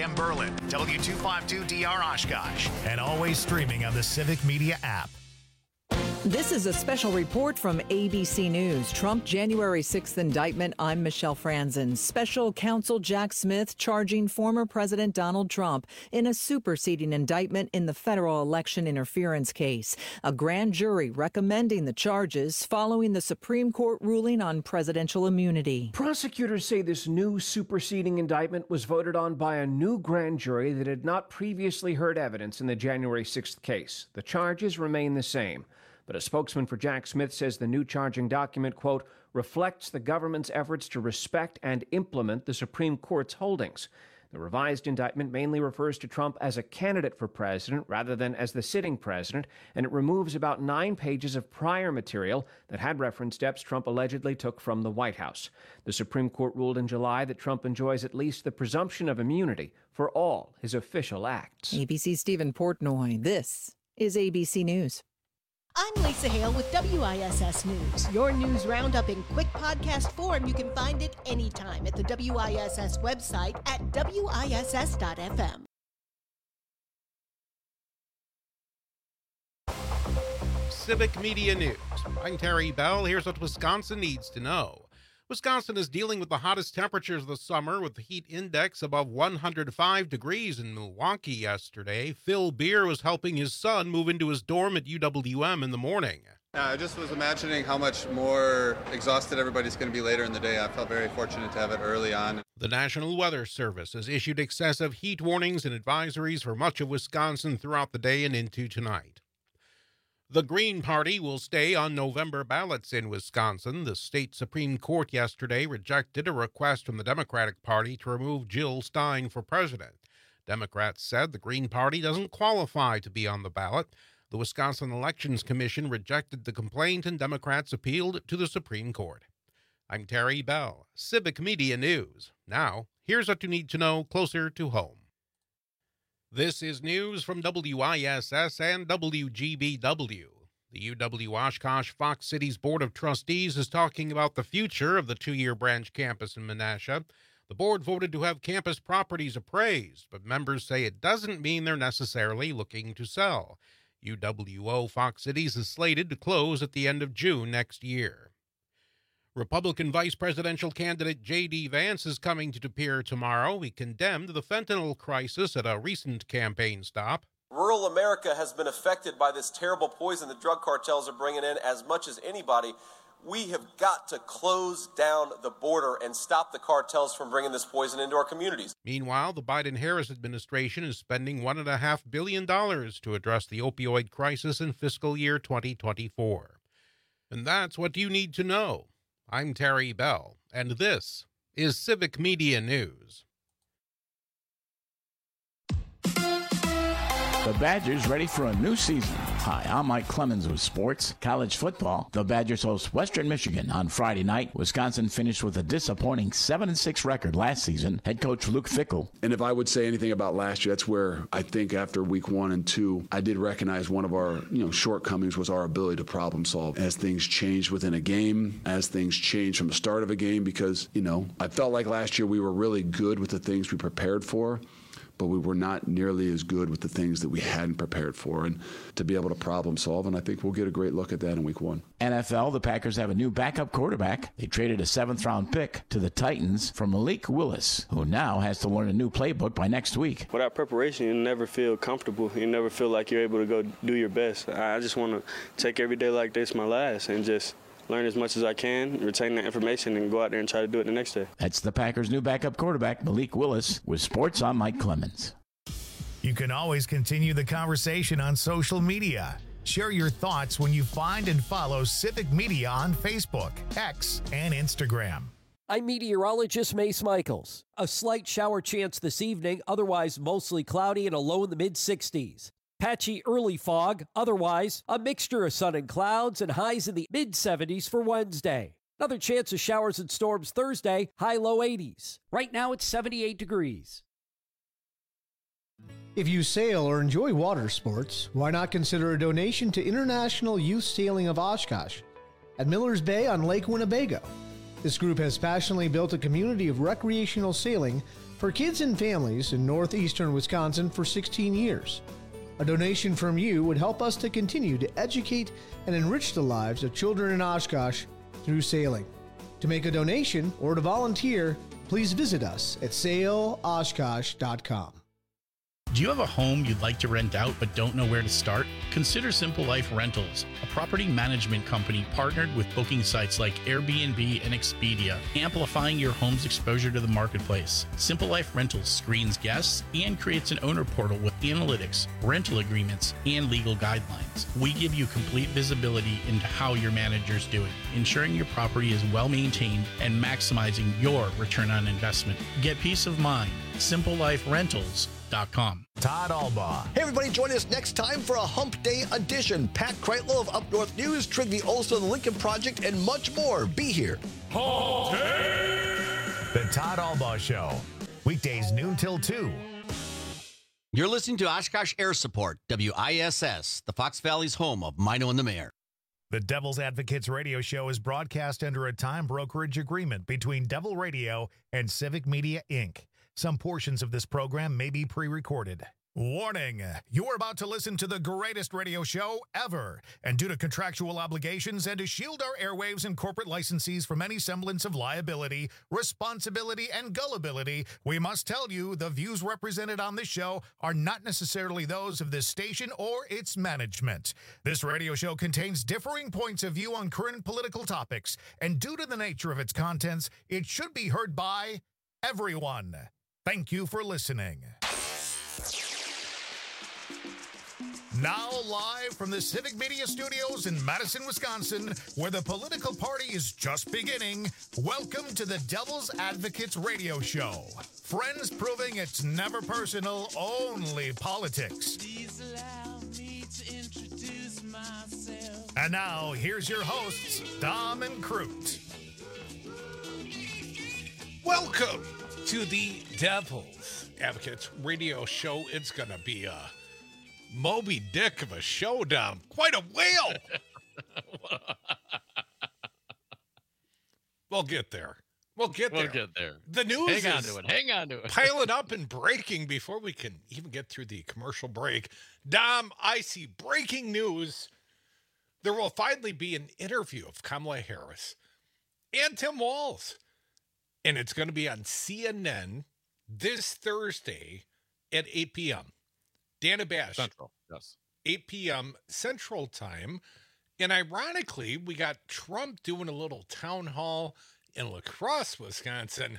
AM Berlin, W252DR Oshkosh, and always streaming on the Civic Media app. This is a special report from ABC News. Trump January 6th indictment. I'm Michelle Franzen. Special counsel Jack Smith charging former President Donald Trump in a superseding indictment in the federal election interference case. A grand jury recommending the charges following the Supreme Court ruling on presidential immunity. Prosecutors say this new superseding indictment was voted on by a new grand jury that had not previously heard evidence in the January 6th case. The charges remain the same. But a spokesman for Jack Smith says the new charging document, quote, reflects the government's efforts to respect and implement the Supreme Court's holdings. The revised indictment mainly refers to Trump as a candidate for president rather than as the sitting president, and it removes about 9 pages of prior material that had referenced steps Trump allegedly took from the White House. The Supreme Court ruled in July that Trump enjoys at least the presumption of immunity for all his official acts. ABC's Stephen Portnoy. This is ABC News. I'm Lisa Hale with WISS News. Your news roundup in quick podcast form. You can find it anytime at the WISS website at WISS.FM. Civic Media News. I'm Terry Bell. Here's what Wisconsin needs to know. Wisconsin is dealing with the hottest temperatures of the summer, with the heat index above 105 degrees in Milwaukee yesterday. Phil Beer was helping his son move into his dorm at UWM in the morning. I just was imagining how much more exhausted everybody's going to be later in the day. I felt very fortunate to have it early on. The National Weather Service has issued excessive heat warnings and advisories for much of Wisconsin throughout the day and into tonight. The Green Party will stay on November ballots in Wisconsin. The state Supreme Court yesterday rejected a request from the Democratic Party to remove Jill Stein for president. Democrats said the Green Party doesn't qualify to be on the ballot. The Wisconsin Elections Commission rejected the complaint, and Democrats appealed to the Supreme Court. I'm Terry Bell, Civic Media News. Now, here's what you need to know closer to home. This is news from WISS and WGBW. The UW Oshkosh Fox Cities Board of Trustees is talking about the future of the two-year branch campus in Menasha. The board voted to have campus properties appraised, but members say it doesn't mean they're necessarily looking to sell. UWO Fox Cities is slated to close at the end of June next year. Republican vice presidential candidate J.D. Vance is coming to appear tomorrow. He condemned the fentanyl crisis at a recent campaign stop. Rural America has been affected by this terrible poison the drug cartels are bringing in as much as anybody. We have got to close down the border and stop the cartels from bringing this poison into our communities. Meanwhile, the Biden-Harris administration is spending $1.5 billion to address the opioid crisis in fiscal year 2024. And that's what you need to know. I'm Terry Bell, and this is Civic Media News. The Badgers ready for a new season. Hi, I'm Mike Clemens with sports. College football. The Badgers host Western Michigan on Friday night. Wisconsin finished with a disappointing 7-6 record last season. Head coach Luke Fickell. And if I would say anything about last year, that's where I think after week 1 and 2, I did recognize one of our shortcomings was our ability to problem solve as things changed within a game, as things changed from the start of a game, because, I felt like last year we were really good with the things we prepared for, but we were not nearly as good with the things that we hadn't prepared for, and to be able to problem solve, and I think we'll get a great look at that in week 1. NFL, the Packers have a new backup quarterback. They traded a 7th-round pick to the Titans for Malik Willis, who now has to learn a new playbook by next week. Without preparation, you never feel comfortable. You never feel like you're able to go do your best. I just want to take every day like this my last and just learn as much as I can, retain that information, and go out there and try to do it the next day. That's the Packers' new backup quarterback, Malik Willis. With sports, I'm Mike Clemens. You can always continue the conversation on social media. Share your thoughts when you find and follow Civic Media on Facebook, X, and Instagram. I'm meteorologist Mace Michaels. A slight shower chance this evening, otherwise mostly cloudy and a low in the mid-60s. Patchy early fog, otherwise a mixture of sun and clouds, and highs in the mid-70s for Wednesday. Another chance of showers and storms Thursday, high-low 80s. Right now it's 78 degrees. If you sail or enjoy water sports, why not consider a donation to International Youth Sailing of Oshkosh at Millers Bay on Lake Winnebago. This group has passionately built a community of recreational sailing for kids and families in northeastern Wisconsin for 16 years. A donation from you would help us to continue to educate and enrich the lives of children in Oshkosh through sailing. To make a donation or to volunteer, please visit us at sailoshkosh.com. Do you have a home you'd like to rent out but don't know where to start? Consider Simple Life Rentals, a property management company partnered with booking sites like Airbnb and Expedia, amplifying your home's exposure to the marketplace. Simple Life Rentals screens guests and creates an owner portal with analytics, rental agreements, and legal guidelines. We give you complete visibility into how your manager's doing, ensuring your property is well maintained and maximizing your return on investment. Get peace of mind. SimpleLifeRentals.com. Todd Albaugh. Hey, everybody, join us next time for a Hump Day edition. Pat Kreitlow of Up North News, Trygve Olson of the Lincoln Project, and much more. Be here. Hump Day! The Todd Albaugh Show. Weekdays noon till 2. You're listening to Oshkosh Air Support, WISS, the Fox Valley's home of Mino and the Mayor. The Devil's Advocates radio show is broadcast under a time brokerage agreement between Devil Radio and Civic Media, Inc. Some portions of this program may be pre-recorded. Warning, you're about to listen to the greatest radio show ever. And due to contractual obligations and to shield our airwaves and corporate licensees from any semblance of liability, responsibility, and gullibility, we must tell you the views represented on this show are not necessarily those of this station or its management. This radio show contains differing points of view on current political topics, and due to the nature of its contents, it should be heard by everyone. Thank you for listening. Now live from the Civic Media Studios in Madison, Wisconsin, where the political party is just beginning, welcome to the Devil's Advocates radio show. Friends proving it's never personal, only politics. Please allow me to introduce myself. And now, here's your hosts, Dom and Crute. Welcome to the Devil's Advocates radio show. It's going to be a Moby Dick of a show, Dom. Quite a whale. We'll get there. We'll get there. The news Hang on to it. Piling up and breaking before we can even get through the commercial break. Dom, I see breaking news. There will finally be an interview of Kamala Harris and Tim Walz. And it's going to be on CNN this Thursday at 8 p.m. Dana Bash. Central, yes. 8 p.m. Central Time. And ironically, we got Trump doing a little town hall in La Crosse, Wisconsin.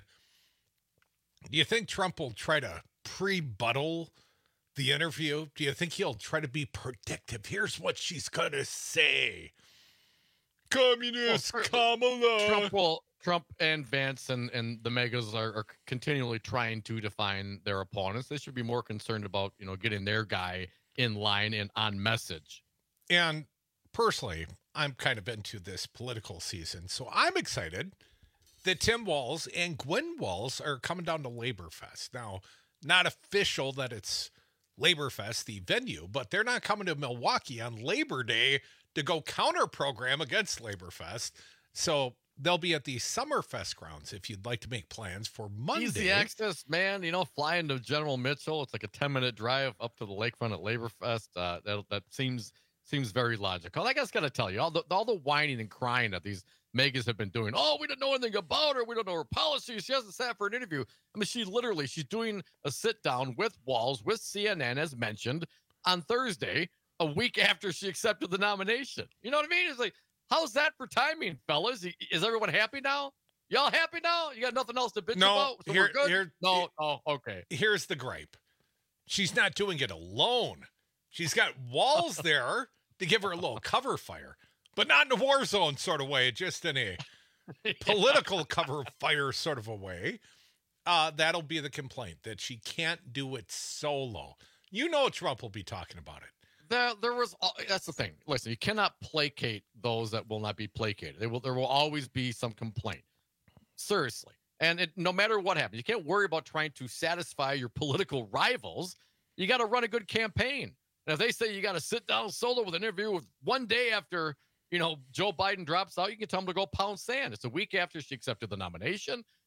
Do you think Trump will try to pre-buttle the interview? Do you think he'll try to be predictive? Here's what she's going to say. Communist Kamala. Trump and Vance and the megas are continually trying to define their opponents. They should be more concerned about, getting their guy in line and on message. And personally, I'm kind of into this political season, so I'm excited that Tim Walz and Gwen Walz are coming down to Labor Fest. Now, not official that it's Labor Fest, the venue, but they're not coming to Milwaukee on Labor Day to go counter-program against Labor Fest. So they'll be at the Summerfest grounds if you'd like to make plans for Monday. Easy access, man. Flying to General Mitchell. It's like a 10-minute drive up to the lakefront at Labor Fest. That seems very logical. I guess got to tell you, all the whining and crying that these megas have been doing. Oh, we don't know anything about her. We don't know her policies. She hasn't sat for an interview. I mean, she's doing a sit-down with Walz, with CNN, as mentioned, on Thursday, a week after she accepted the nomination. You know what I mean? It's like, how's that for timing, fellas? Is everyone happy now? Y'all happy now? You got nothing else to bitch about? So we're good? Okay. Here's the gripe. She's not doing it alone. She's got Walz there to give her a little cover fire, but not in a war zone sort of way, just in a political cover fire sort of a way. That'll be the complaint, that she can't do it solo. Trump will be talking about it. That's the thing. Listen, you cannot placate those that will not be placated. There will always be some complaint. Seriously. And no matter what happens, you can't worry about trying to satisfy your political rivals. You got to run a good campaign. And if they say you got to sit down solo with an interview with one day after, Joe Biden drops out, you can tell them to go pound sand. It's a week after she accepted the nomination.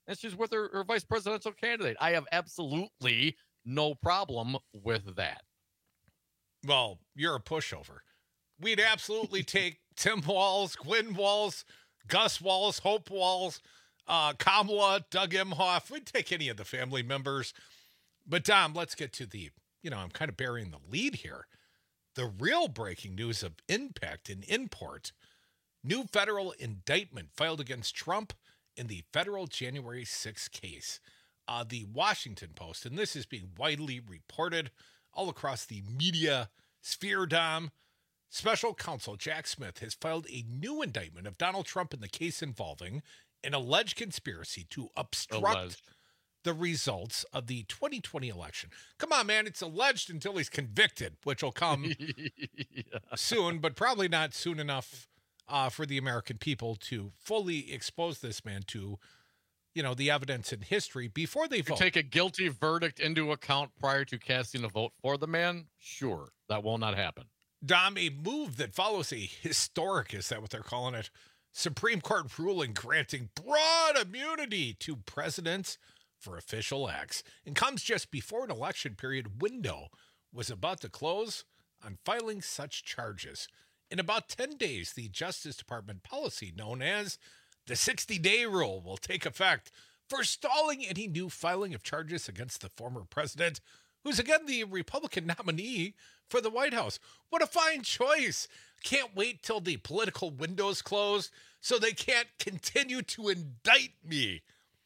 and she's with her vice presidential candidate. I have absolutely no problem with that. Well, you're a pushover. We'd absolutely take Tim Walz, Quinn Walz, Gus Walz, Hope Walz, Kamala, Doug Emhoff. We'd take any of the family members. But, Dom, let's get to the, I'm kind of burying the lead here. The real breaking news of impact and import. New federal indictment filed against Trump in the federal January 6th case. The Washington Post, and this is being widely reported all across the media sphere, Dom. Special counsel Jack Smith has filed a new indictment of Donald Trump in the case involving an alleged conspiracy to obstruct the results of the 2020 election. Come on, man. It's alleged until he's convicted, which will come soon, but probably not soon enough for the American people to fully expose this man to, the evidence in history before they vote. Take a guilty verdict into account prior to casting a vote for the man? Sure, that will not happen. Dom, a move that follows a historic, is that what they're calling it, Supreme Court ruling granting broad immunity to presidents for official acts, and comes just before an election period window was about to close on filing such charges. In about 10 days, the Justice Department policy known as the 60-day rule will take effect, forestalling any new filing of charges against the former president, who's again the Republican nominee for the White House. What a fine choice. Can't wait till the political window's closed so they can't continue to indict me.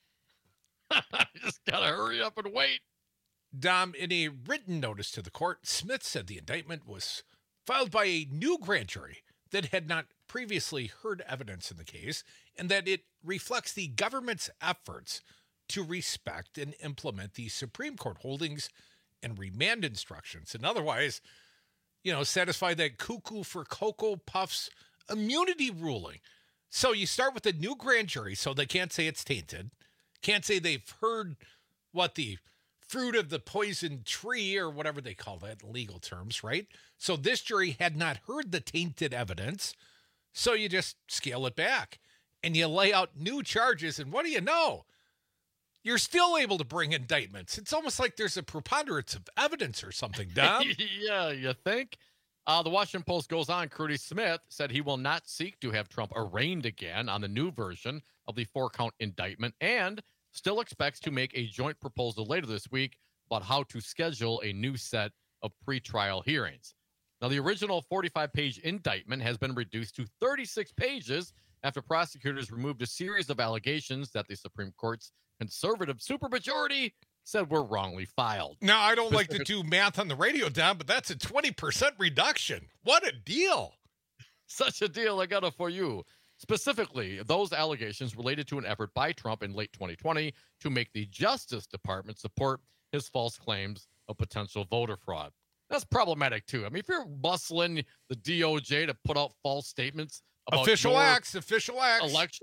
Just gotta hurry up and wait. Dom, in a written notice to the court, Smith said the indictment was filed by a new grand jury that had not previously heard evidence in the case, and that it reflects the government's efforts to respect and implement the Supreme Court holdings and remand instructions, and otherwise, satisfy that cuckoo for Cocoa Puffs immunity ruling. So you start with the new grand jury, so they can't say it's tainted, can't say they've heard what the fruit of the poison tree or whatever they call that in legal terms, right? So this jury had not heard the tainted evidence, so you just scale it back and you lay out new charges, and what do you know? You're still able to bring indictments. It's almost like there's a preponderance of evidence or something, Dom. Yeah, you think? The Washington Post goes on. Curtis Smith said he will not seek to have Trump arraigned again on the new version of the 4-count indictment, and still expects to make a joint proposal later this week about how to schedule a new set of pretrial hearings. Now, the original 45-page indictment has been reduced to 36 pages after prosecutors removed a series of allegations that the Supreme Court's conservative supermajority said were wrongly filed. Now, I don't like to do math on the radio, Don, but that's a 20% reduction. What a deal. Such a deal. I got it for you. Specifically, those allegations related to an effort by Trump in late 2020 to make the Justice Department support his false claims of potential voter fraud. That's problematic, too. I mean, if you're bustling the DOJ to put out false statements about official acts, election,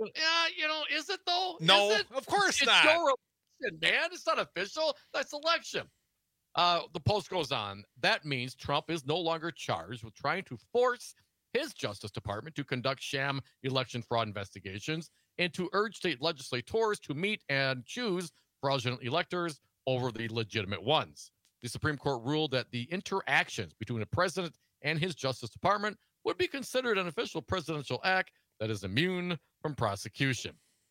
is it though? No, of course not. It's your election, man. It's not official. That's election. The Post goes on. That means Trump is no longer charged with trying to force his Justice Department to conduct sham election fraud investigations and to urge state legislators to meet and choose fraudulent electors over the legitimate ones. The Supreme Court ruled that the interactions between the president and his Justice Department would be considered an official presidential act that is immune from prosecution.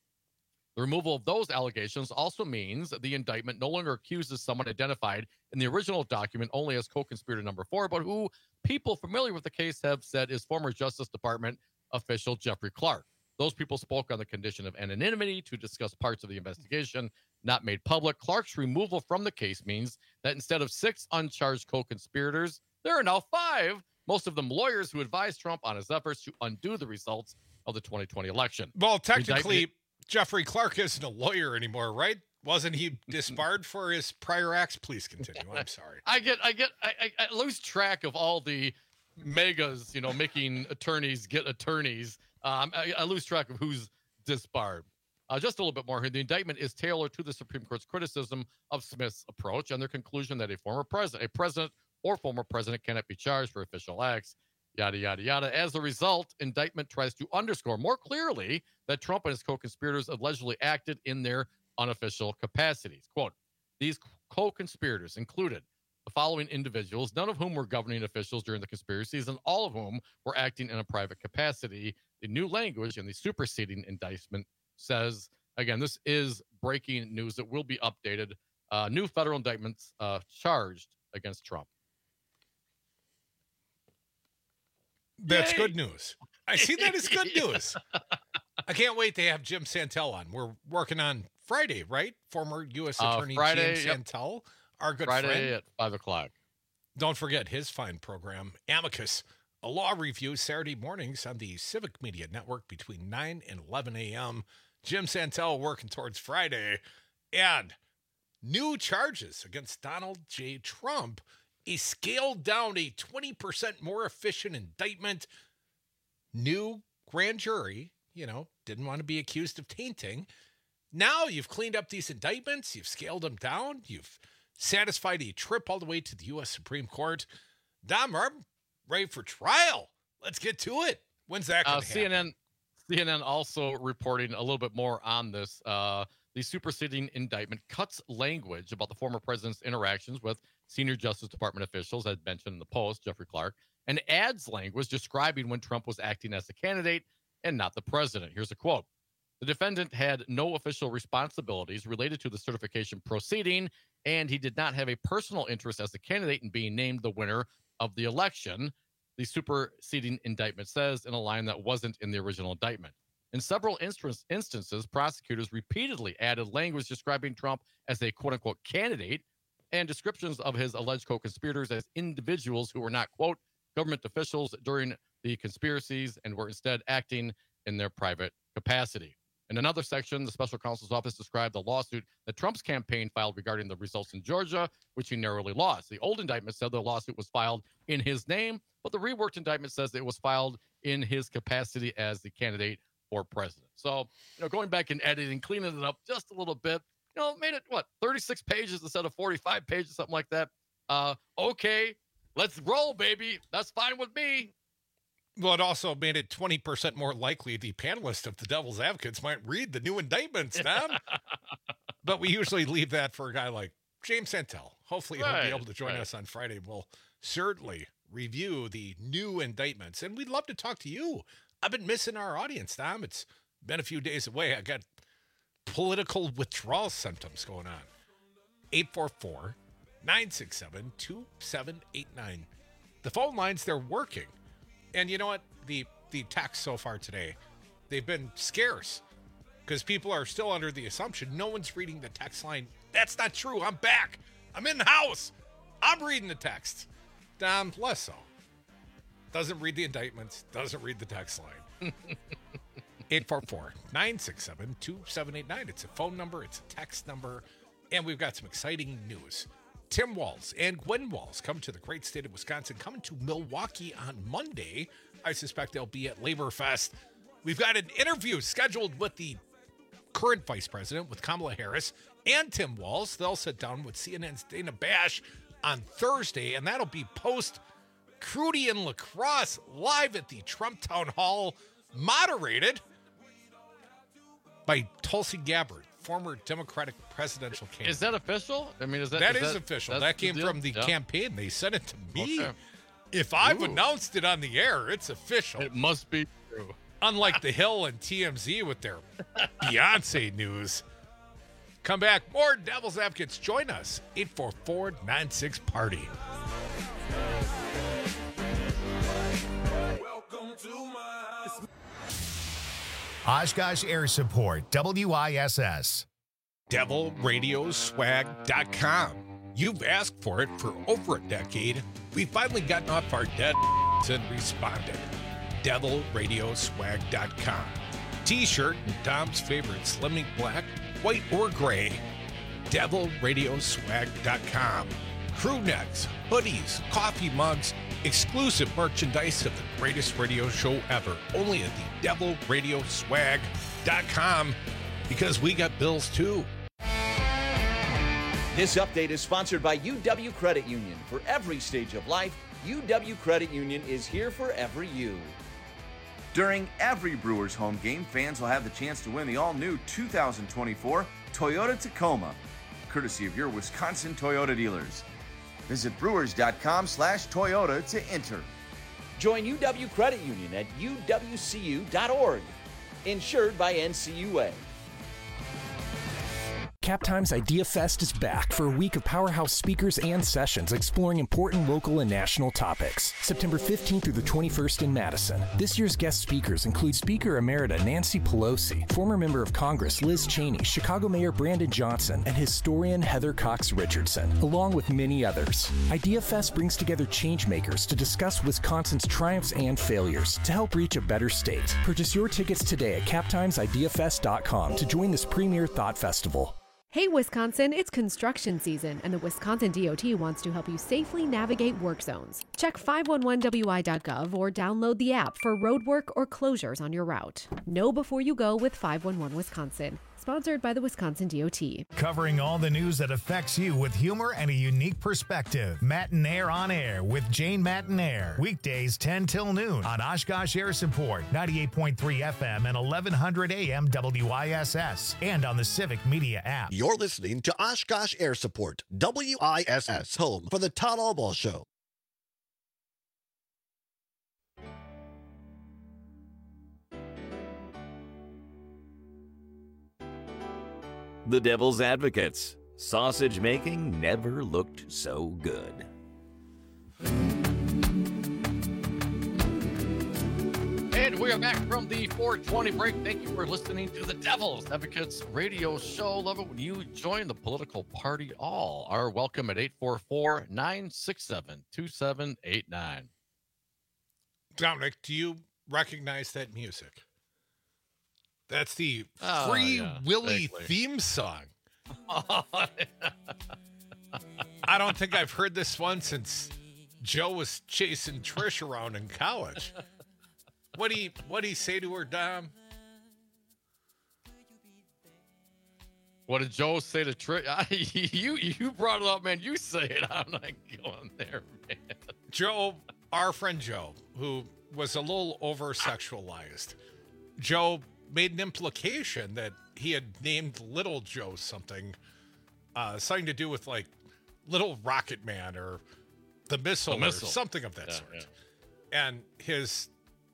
The removal of those allegations also means the indictment no longer accuses someone identified in the original document only as co-conspirator number 4, but who people familiar with the case have said is former Justice Department official Jeffrey Clark. Those people spoke on the condition of anonymity to discuss parts of the investigation not made public. Clark's removal from the case means that instead of 6 uncharged co-conspirators, there are now 5, most of them lawyers who advised Trump on his efforts to undo the results of the 2020 election. Well, technically, Jeffrey Clark isn't a lawyer anymore, right? Wasn't he disbarred for his prior acts? Please continue. I'm sorry. I lose track of all the megas, making attorneys get attorneys. I lose track of who's disbarred. Just a little bit more here. The indictment is tailored to the Supreme Court's criticism of Smith's approach and their conclusion that a president or former president cannot be charged for official acts, yada, yada, yada. As a result, indictment tries to underscore more clearly that Trump and his co-conspirators allegedly acted in their unofficial capacities. Quote, these co-conspirators included the following individuals, none of whom were governing officials during the conspiracies, and all of whom were acting in a private capacity. The new language in the superseding indictment says, again, this is breaking news that will be updated. New federal indictments charged against Trump. That's good news. I see that as good news. I can't wait to have Jim Santel on. We're working on Friday, right? Former U.S. Attorney Friday, Jim Santel, our good Friday friend. at 5 o'clock. Don't forget his fine program, Amicus, a law review Saturday mornings on the Civic Media Network between 9 and 11 a.m. Jim Santel working towards Friday. And new charges against Donald J. Trump, a scaled down, a 20% more efficient indictment. New grand jury, didn't want to be accused of tainting. Now you've cleaned up these indictments. You've scaled them down. You've satisfied a trip all the way to the U.S. Supreme Court. Dom, I'm ready for trial. Let's get to it. When's that going to happen? CNN also reporting a little bit more on this. The superseding indictment cuts language about the former president's interactions with senior Justice Department officials, as mentioned in the Post, Jeffrey Clark, and adds language describing when Trump was acting as a candidate and not the president. Here's a quote. The defendant had no official responsibilities related to the certification proceeding, and he did not have a personal interest as a candidate in being named the winner of the election, the superseding indictment says in a line that wasn't in the original indictment. In several instances, prosecutors repeatedly added language describing Trump as a quote-unquote candidate and descriptions of his alleged co-conspirators as individuals who were not, quote, government officials during the conspiracies and were instead acting in their private capacity. In another section, the special counsel's office described the lawsuit that Trump's campaign filed regarding the results in Georgia, which he narrowly lost. The old indictment said the lawsuit was filed in his name, but the reworked indictment says it was filed in his capacity as the candidate for president. So, going back and editing, cleaning it up just a little bit, made it, 36 pages instead of 45 pages, something like that. Okay, let's roll, baby. That's fine with me. Well, it also made it 20% more likely the panelists of the Devil's Advocates might read the new indictments, Tom. But we usually leave that for a guy like James Santel. Hopefully he'll be able to join us on Friday. We'll certainly review the new indictments. And we'd love to talk to you. I've been missing our audience, Tom. It's been a few days away. I got political withdrawal symptoms going on. 844-967-2789. The phone lines, they're working. And you know what? The texts so far today, they've been scarce because people are still under the assumption no one's reading the text line. That's not true. I'm back. I'm in the house. I'm reading the text. Dom, less so. Doesn't read the indictments. Doesn't read the text line. 844-967-2789. It's a phone number. It's a text number. And we've got some exciting news. Tim Walz and Gwen Walz come to the great state of Wisconsin, coming to Milwaukee on Monday. I suspect they'll be at Labor Fest. We've got an interview scheduled with the current vice president, with Kamala Harris and Tim Walz. They'll sit down with CNN's Dana Bash on Thursday, and that'll be post Crudy and Lacrosse live at the Trump Town Hall, moderated by Tulsi Gabbard, former Democratic presidential candidate. Is that official? I mean, is that official? That came from the campaign. They sent it to me. Okay. If I've announced it on the air, it's official. It must be true. Unlike The Hill and TMZ with their Beyonce news. Come back. More Devil's Advocates. Join us. 844-96-PARTY. Oshkosh Air Support, WISS. DevilRadioswag.com. You've asked for it for over a decade. We've finally gotten off our dead and responded. DevilRadioswag.com. T-shirt and Dom's favorite Slimming Black, white or gray. DevilRadioswag.com. Crew necks, hoodies, coffee mugs, exclusive merchandise of the greatest radio show ever. Only at the DevilRadioswag.com, because we got bills too. This update is sponsored by UW Credit Union. For every stage of life, UW Credit Union is here for every you. During every Brewers home game, fans will have the chance to win the all-new 2024 Toyota Tacoma, courtesy of your Wisconsin Toyota dealers. Visit brewers.com/Toyota to enter. Join UW Credit Union at uwcu.org. Insured by NCUA. Captime's Idea Fest is back for a week of powerhouse speakers and sessions exploring important local and national topics. September 15th through the 21st in Madison. This year's guest speakers include Speaker Emerita Nancy Pelosi, former member of Congress Liz Cheney, Chicago Mayor Brandon Johnson, and historian Heather Cox Richardson, along with many others. Idea Fest brings together changemakers to discuss Wisconsin's triumphs and failures to help reach a better state. Purchase your tickets today at captimesideafest.com to join this premier thought festival. Hey Wisconsin, it's construction season, and the Wisconsin DOT wants to help you safely navigate work zones. Check 511wi.gov or download the app for road work or closures on your route. Know before you go with 511 Wisconsin. Sponsored by the Wisconsin DOT. Covering all the news that affects you with humor and a unique perspective. Matinaire on Air with Jane Matinaire. Weekdays 10 till noon on Oshkosh Air Support, 98.3 FM and 1100 AM WISS, and on the Civic Media app. You're listening to Oshkosh Air Support, WISS, home for the Todd Albaugh Show. The Devil's Advocates. Sausage making never looked so good. And we are back from the 420 break. Thank you for listening to the Devil's Advocates radio show. Love it when you join the political party. All are welcome at 844-967-2789. Dominic, do you recognize that music? That's the Free Willy theme song. I don't think I've heard this one since Joe was chasing Trish around in college. What'd he say to her, Dom? What did Joe say to Trish? You brought it up, man. You say it. I'm not going there, man. Joe, our friend Joe, who was a little over-sexualized. Joe made an implication that he had named Little Joe something to do with like Little Rocket Man or the missile. Or something of that sort. Yeah. And his,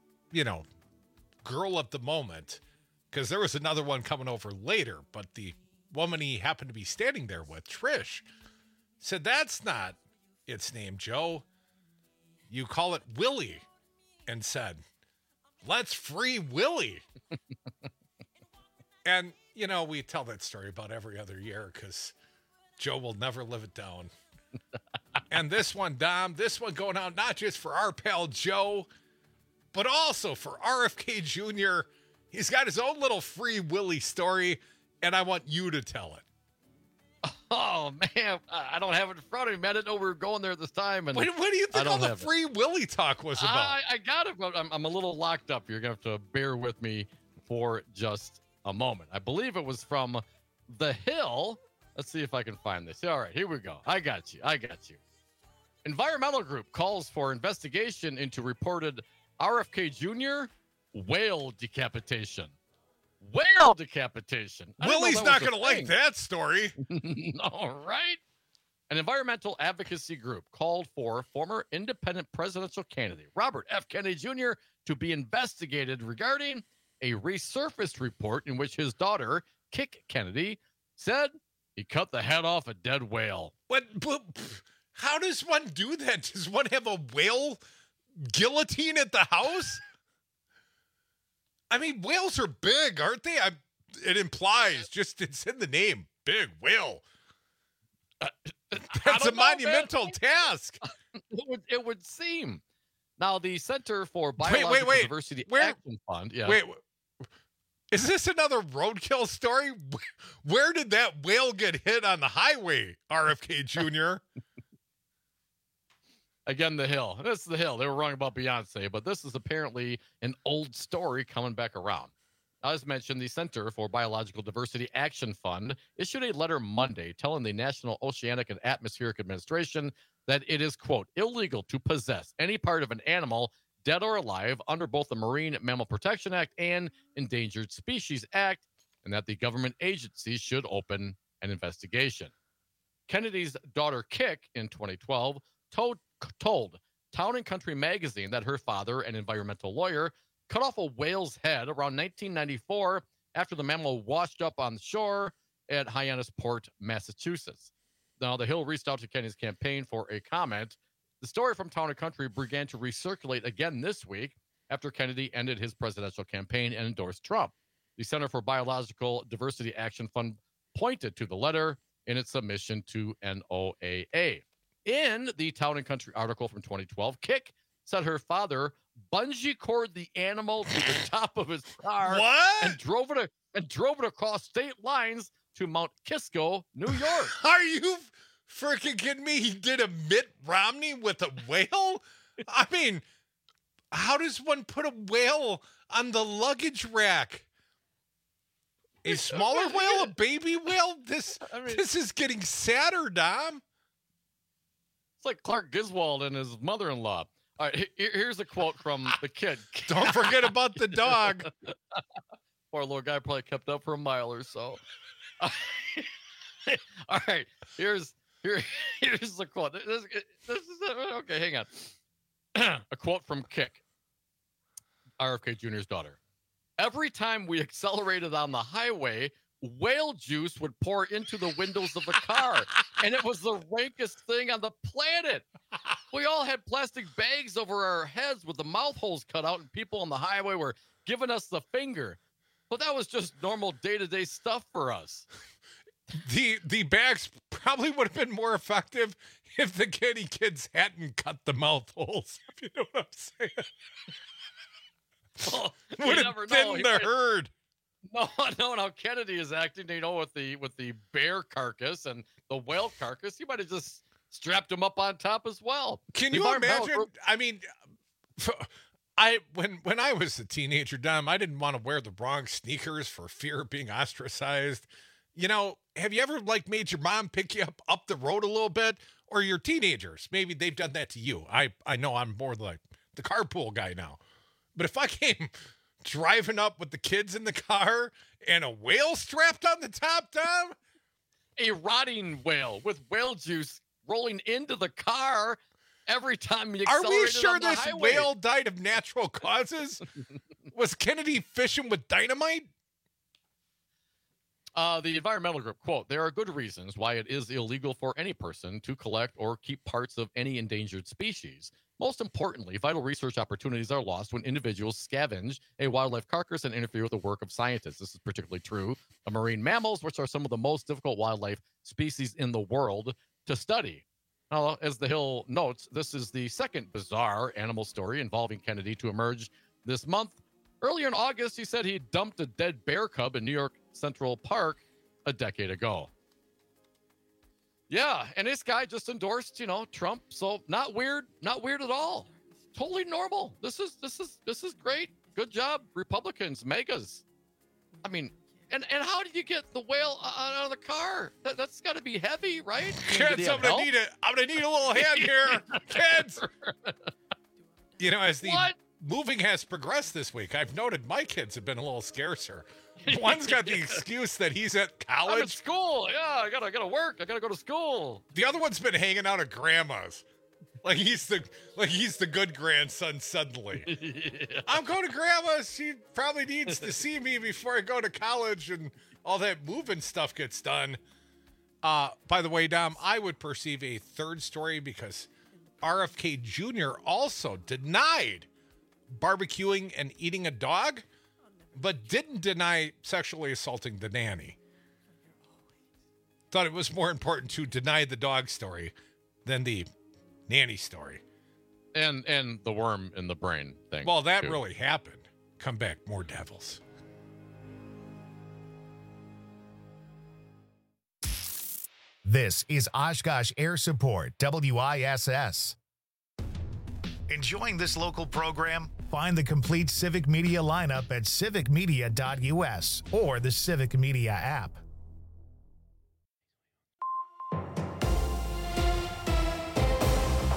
girl at the moment, because there was another one coming over later, but the woman he happened to be standing there with, Trish, said, "That's not its name, Joe. You call it Willie," and said, "Let's free Willie." And, we tell that story about every other year because Joe will never live it down. And this one, Dom, going out not just for our pal Joe, but also for RFK Jr. He's got his own little Free Willie story, and I want you to tell it. Oh, man, I don't have it in front of me, man. I didn't know we were going there this time. And what do you think all the Free Willie talk was about? I got it, but I'm a little locked up. You're going to have to bear with me for just a moment. I believe it was from The Hill. Let's see if I can find this. All right, here we go. I got you. Environmental group calls for investigation into reported RFK Jr. whale decapitation. Whale decapitation. Willie's not going to like that story. All right. An environmental advocacy group called for former independent presidential candidate Robert F. Kennedy Jr. to be investigated regarding a resurfaced report in which his daughter, Kik Kennedy, said he cut the head off a dead whale. But how does one do that? Does one have a whale guillotine at the house? I mean, whales are big, aren't they? It implies, it's in the name, big whale. That's a monumental task. It would seem. Now, the Center for Biological Diversity Action Fund. Yeah. Wait. Is this another roadkill story? Where did that whale get hit on the highway, RFK Jr.? Again, The Hill. This is The Hill. They were wrong about Beyonce, but this is apparently an old story coming back around. As mentioned, the Center for Biological Diversity Action Fund issued a letter Monday telling the National Oceanic and Atmospheric Administration that it is, quote, illegal to possess any part of an animal, dead or alive, under both the Marine Mammal Protection Act and Endangered Species Act, and that the government agencies should open an investigation. Kennedy's daughter, Kik, in 2012, told Town and Country magazine that her father, an environmental lawyer, cut off a whale's head around 1994 after the mammal washed up on the shore at Hyannisport, Massachusetts. Now, the Hill reached out to Kennedy's campaign for a comment. The story from Town and Country began to recirculate again this week after Kennedy ended his presidential campaign and endorsed Trump. The Center for Biological Diversity Action Fund pointed to the letter in its submission to NOAA. In the Town and Country article from 2012, Kik said her father bungee cord the animal to the top of his car and drove it across state lines to Mount Kisco, New York. Are you freaking kidding me? He did a Mitt Romney with a whale? I mean, how does one put a whale on the luggage rack? A smaller whale, a baby whale? This is getting sadder, Dom. It's like Clark Griswold and his mother-in-law. All right, here's a quote from the kid. Don't forget about the dog. Poor little guy probably kept up for a mile or so. All right, here's the quote. This is okay. Hang on. A quote from Kik, RFK Jr.'s daughter. Every time we accelerated on the highway, whale juice would pour into the windows of the car, and it was the rankest thing on the planet. We all had plastic bags over our heads with the mouth holes cut out, and people on the highway were giving us the finger. But that was just normal day-to-day stuff for us. The bags probably would have been more effective if the Kenny kids hadn't cut the mouth holes. If you know what I'm saying. Well, would have thinned the herd. No. Kennedy is acting, with the bear carcass and the whale carcass. He might have just strapped him up on top as well. Can you imagine? I mean, when I was a teenager, Dom, I didn't want to wear the wrong sneakers for fear of being ostracized. You know, have you ever made your mom pick you up the road a little bit, or your teenagers? Maybe they've done that to you. I know I'm more like the carpool guy now, but if I came driving up with the kids in the car and a whale strapped on the top, Dom, a rotting whale with whale juice rolling into the car every time you accelerated. Are we sure this highway? Whale died of natural causes? Was Kennedy fishing with dynamite? The environmental group, quote, there are good reasons why it is illegal for any person to collect or keep parts of any endangered species. Most importantly, vital research opportunities are lost when individuals scavenge a wildlife carcass and interfere with the work of scientists. This is particularly true of marine mammals, which are some of the most difficult wildlife species in the world to study. Now, as the Hill notes, this is the second bizarre animal story involving Kennedy to emerge this month. Earlier in August, he said he dumped a dead bear cub in New York Central Park a decade ago. Yeah, and this guy just endorsed, Trump. So not weird at all. Totally normal. This is great. Good job, Republicans, megas. I mean, and how did you get the whale out of the car? That's got to be heavy, right? Kids, I'm gonna need a little hand here, kids. As the moving has progressed this week, I've noted my kids have been a little scarcer. One's got the excuse that he's at college. I'm at school. Yeah, I gotta work. I gotta go to school. The other one's been hanging out at grandma's. Like he's the good grandson suddenly. Yeah. I'm going to grandma's. She probably needs to see me before I go to college and all that moving stuff gets done. By the way, Dom, I would perceive a third story because RFK Jr. also denied barbecuing and eating a dog, but didn't deny sexually assaulting the nanny. Thought it was more important to deny the dog story than the nanny story. And the worm in the brain thing. Well, that really happened. Come back, more devils. This is Oshkosh Air Support, WISS. Enjoying this local program? Find the complete Civic Media lineup at civicmedia.us or the Civic Media app.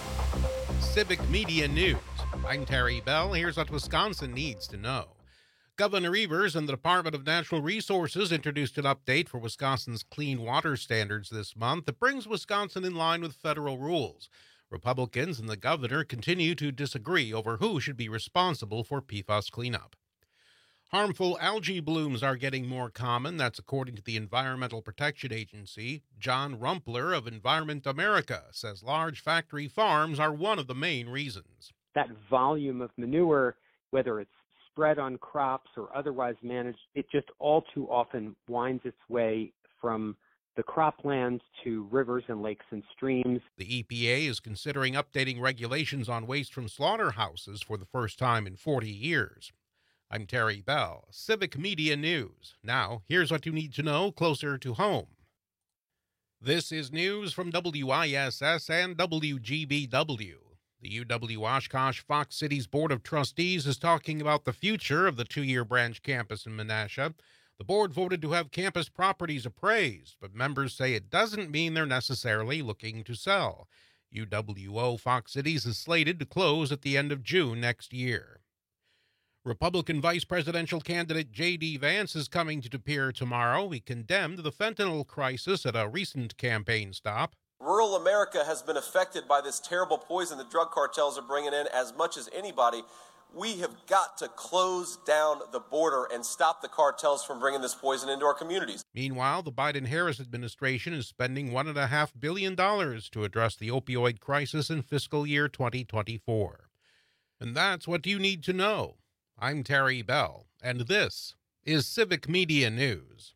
Civic Media News. I'm Terry Bell. Here's what Wisconsin needs to know. Governor Evers and the Department of Natural Resources introduced an update for Wisconsin's clean water standards this month that brings Wisconsin in line with federal rules. Republicans and the governor continue to disagree over who should be responsible for PFAS cleanup. Harmful algae blooms are getting more common. That's according to the Environmental Protection Agency. John Rumpler of Environment America says large factory farms are one of the main reasons. That volume of manure, whether it's spread on crops or otherwise managed, it just all too often winds its way from the croplands to rivers and lakes and streams. The EPA is considering updating regulations on waste from slaughterhouses for the first time in 40 years. I'm Terry Bell, Civic Media News. Now, here's what you need to know closer to home. This is news from WISS and WGBW. The UW-Oshkosh Fox Cities Board of Trustees is talking about the future of the two-year branch campus in Menasha. The board voted to have campus properties appraised, but members say it doesn't mean they're necessarily looking to sell. UWO Fox Cities is slated to close at the end of June next year. Republican vice presidential candidate J.D. Vance is coming to De Pere tomorrow. He condemned the fentanyl crisis at a recent campaign stop. Rural America has been affected by this terrible poison the drug cartels are bringing in as much as anybody. We have got to close down the border and stop the cartels from bringing this poison into our communities. Meanwhile, the Biden-Harris administration is spending $1.5 billion to address the opioid crisis in fiscal year 2024. And that's what you need to know. I'm Terry Bell, and this is Civic Media News.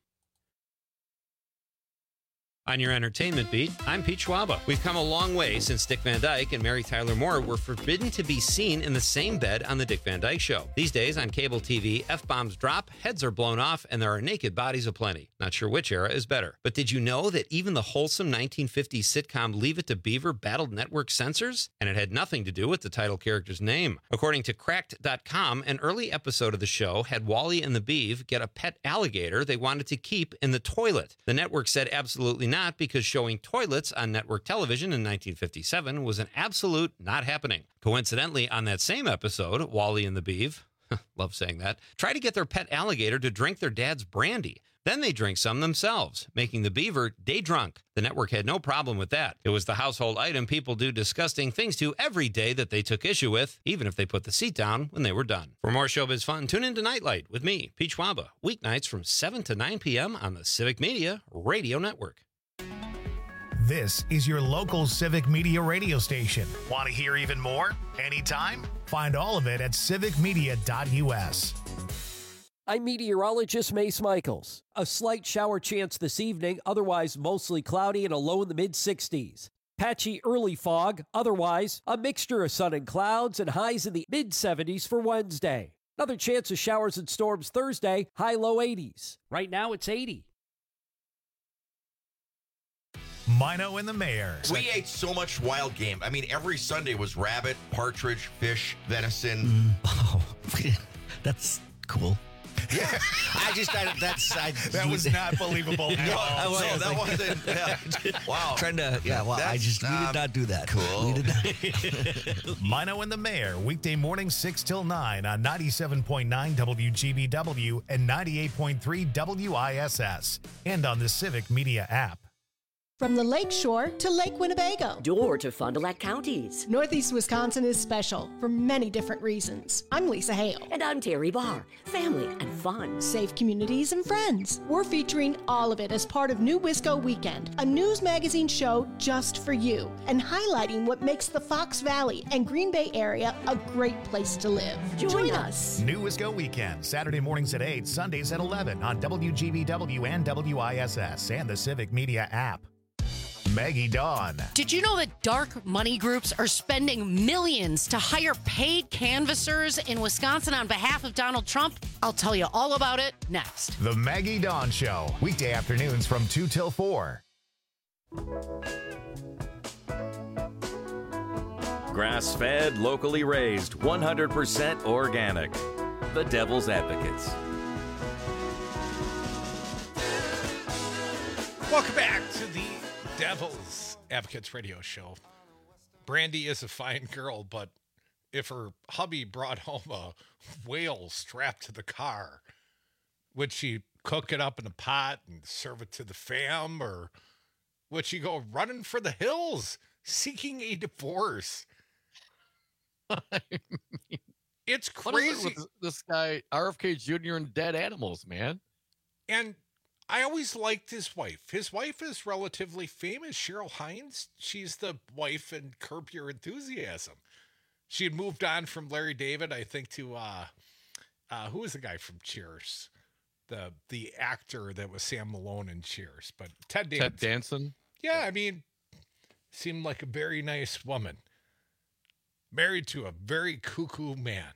On your entertainment beat, I'm Pete Schwaba. We've come a long way since Dick Van Dyke and Mary Tyler Moore were forbidden to be seen in the same bed on The Dick Van Dyke Show. These days on cable TV, F-bombs drop, heads are blown off, and there are naked bodies aplenty. Not sure which era is better. But did you know that even the wholesome 1950s sitcom Leave It to Beaver battled network censors? And it had nothing to do with the title character's name. According to Cracked.com, an early episode of the show had Wally and the Beav get a pet alligator they wanted to keep in the toilet. The network said absolutely not, because showing toilets on network television in 1957 was an absolute not happening. Coincidentally, on that same episode, Wally and the Beav, love saying that, try to get their pet alligator to drink their dad's brandy. Then they drink some themselves, making the beaver day drunk. The network had no problem with that. It was the household item people do disgusting things to every day that they took issue with, even if they put the seat down when they were done. For more showbiz fun, tune in to Nightlight with me, Pete Schwaba, weeknights from 7 to 9 p.m. on the Civic Media Radio Network. This is your local Civic Media radio station. Want to hear even more? Anytime? Find all of it at civicmedia.us. I'm meteorologist Mace Michaels. A slight shower chance this evening, otherwise mostly cloudy and a low in the mid-60s. Patchy early fog, otherwise a mixture of sun and clouds and highs in the mid-70s for Wednesday. Another chance of showers and storms Thursday, high-low 80s. Right now it's 80. Mino and the Mayor. We ate so much wild game. I mean, every Sunday was rabbit, partridge, fish, venison. That's cool. Yeah, that was not believable at all. No, that wasn't. Yeah. Wow. We did not do that. Cool. We did not. Mino and the Mayor, weekday morning 6 till 9 on 97.9 WGBW and 98.3 WISS, and on the Civic Media app. From the Lake Shore to Lake Winnebago. Door to Fond du Lac counties. Northeast Wisconsin is special for many different reasons. I'm Lisa Hale. And I'm Terry Barr. Family and fun. Safe communities and friends. We're featuring all of it as part of New Wisco Weekend, a news magazine show just for you, and highlighting what makes the Fox Valley and Green Bay area a great place to live. Join us. New Wisco Weekend, Saturday mornings at 8, Sundays at 11 on WGBW and WISS and the Civic Media app. Maggie Dawn. Did you know that dark money groups are spending millions to hire paid canvassers in Wisconsin on behalf of Donald Trump? I'll tell you all about it next. The Maggie Dawn Show, weekday afternoons from 2 till 4. Grass-fed, locally raised, 100% organic. The Devil's Advocates. Welcome back to the Devil's Advocates radio show. Brandy is a fine girl, but if her hubby brought home a whale strapped to the car, would she cook it up in a pot and serve it to the fam, or would she go running for the hills seeking a divorce? I mean, it's what is it crazy. with this guy, RFK Jr. and dead animals, man. And I always liked his wife. His wife is relatively famous, Cheryl Hines. She's the wife in Curb Your Enthusiasm. She had moved on from Larry David, I think, to who was the guy from Cheers? The actor that was Sam Malone in Cheers, but Ted Danson. Ted Danson? Yeah, I mean, seemed like a very nice woman. Married to a very cuckoo man.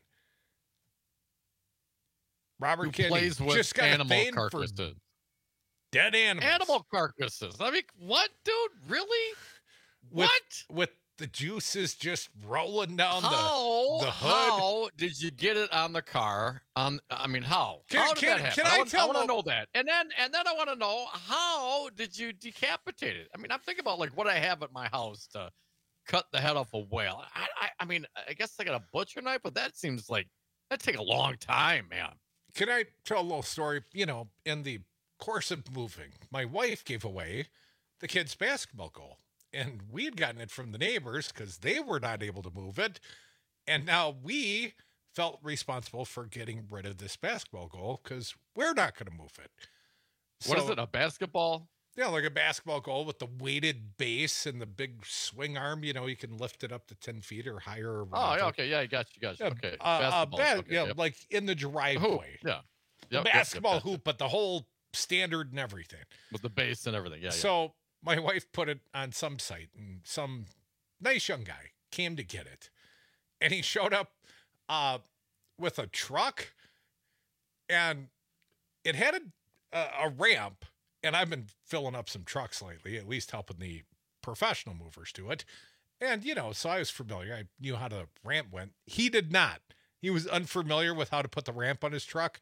Robert Kennedy plays with just got animal a vein carcasses. for dead animals. Animal carcasses. I mean, what, dude? Really? What? With the juices just rolling down the hood. How did you get it on the car? I mean, how? How did that happen? I want to know that. And then I want to know, how did you decapitate it? I mean, I'm thinking about like what I have at my house to cut the head off a whale. I mean, I guess I got a butcher knife, but that seems like that'd take a long time, man. Can I tell a little story? You know, in the course of moving, my wife gave away the kids' basketball goal. And we had gotten it from the neighbors because they were not able to move it. And now we felt responsible for getting rid of this basketball goal because we're not going to move it. What is it, a basketball? Yeah, like a basketball goal with the weighted base and the big swing arm. You know, you can lift it up to 10 feet or higher. Or oh, yeah, okay. Yeah, I got you. Yeah, okay. Okay, like in the driveway. Yeah. The basketball hoop, but the whole standard and everything. With the base and everything. Yeah. So my wife put it on some site, and some nice young guy came to get it. And he showed up with a truck, and it had a ramp. And I've been filling up some trucks lately, at least helping the professional movers do it. And, you know, so I was familiar. I knew how the ramp went. He did not. He was unfamiliar with how to put the ramp on his truck.